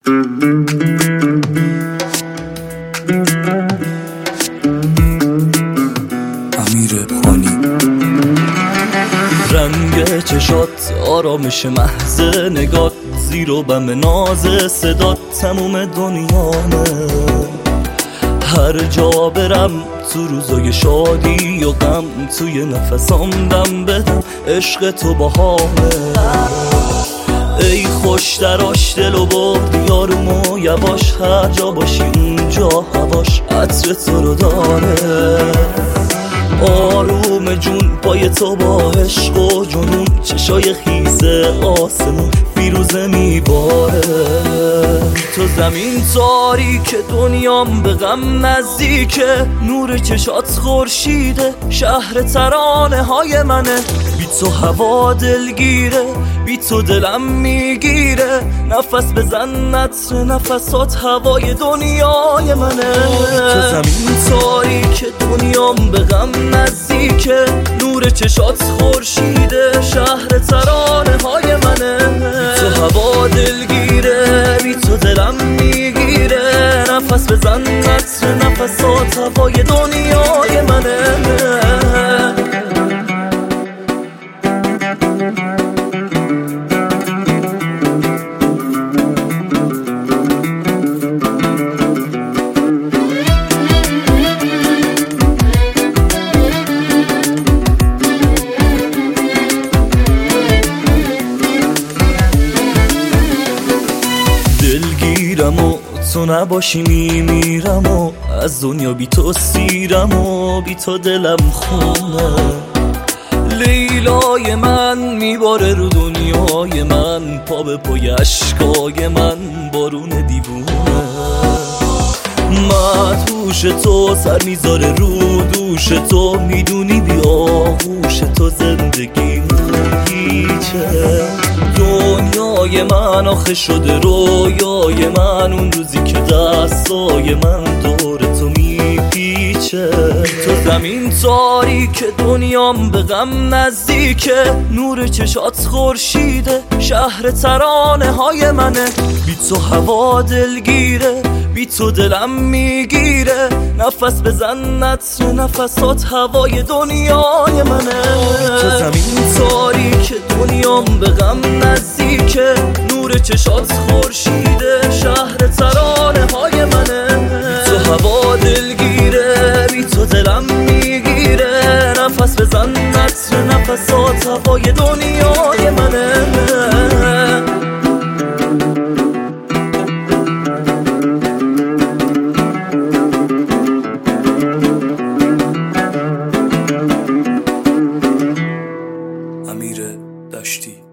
امیر خانی. رنگ چشات، آرامش محض نگات، زیر و بم ناز صدات تموم دنیامه. هر جا برم تو روزای شادی و غم، توی نفسام دم بدم عشق تو باهامه. ای خوش دراش دل و برد یارومو یواش، هر جا باشی اونجا هواش عطر تو رو داره. آروم جون پای تو با عشق و جنون، چشای خیزه آسمون فیروزه میباره. تو زمین تاریک دنیام به غم نزدیکه، نور چشات خورشیده شهر ترانه های منه. بی تو هوا دلگیره، بی تو دلم میگیره، نفس بزن عطر نفسات هوای دنیای منه. تو زمین تاریک دنیام به غم نزدیکه، نور چشات خورشیده شهر ترانه های منه. بی تو هوا دلگیره، بی تو دلم میگیره، نفس بزن عطر نفسات هوای دنیای منه. دلگیرم و تو نباشی میمیرم و از دنیا بی تو سیرم و بی تو دلم خونه. لیلای من میباره رو دنیای من، پا به پای اشکای من بارون دیوونه. مدهوش تو سر میذاره رو دوش تو، میدونی بی آغوش تو زندگی هیچه. دنیای من آخه شده رویای من، اون روزی که دستای من دور تو میپیچه. تو زمین تاریک دنیام به غم نزدیکه، نور چشات خورشیده شهر ترانه های منه. بی تو هوا دلگیره، بی تو دلم میگیره، نفس بزن عطر نفسات هوای دنیای منه. تو زمین تاریک دنیام به غم نزدیکه، نور چشات خورشیده شهر ترانه های منه. بی تو هوا دلگیره، بی تو دلم میگیره، نفس بزن عطر نفسات هوای دنیای منه. امیر دشتی.